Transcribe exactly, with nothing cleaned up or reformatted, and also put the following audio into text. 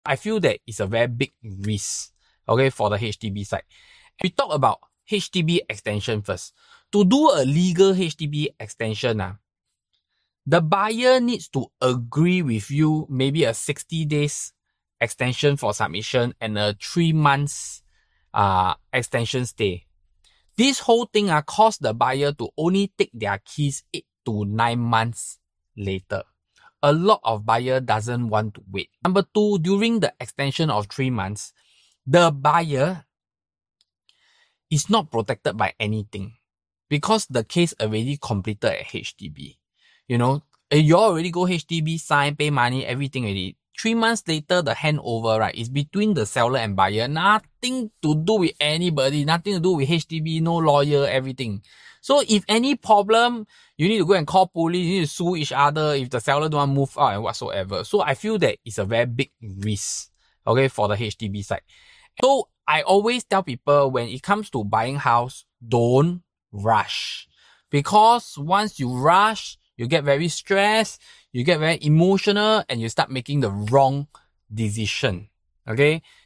I feel that it's a very big risk, okay, for the H D B side. We talk about H D B extension first. To do a legal H D B extension, uh, the buyer needs to agree with you maybe a sixty days extension for submission and a three months uh, extension stay. This whole thing uh, caused the buyer to only take their keys eight to nine months later. A lot of buyer doesn't want to wait. Number two, during the extension of three months, the buyer is not protected by anything because the case already completed at H D B. You know, you already go H D B, sign, pay money, everything already. Three months later, the handover, right, is between the seller and buyer. Nothing to do with anybody, nothing to do with H D B, no lawyer, everything. So if any problem, you need to go and call police, you need to sue each other if the seller don't want to move out and whatsoever. So I feel that it's a very big risk, okay, for the H D B side. So I always tell people when it comes to buying house, don't rush. Because once you rush, you get very stressed, you get very emotional, and you start making the wrong decision. Okay?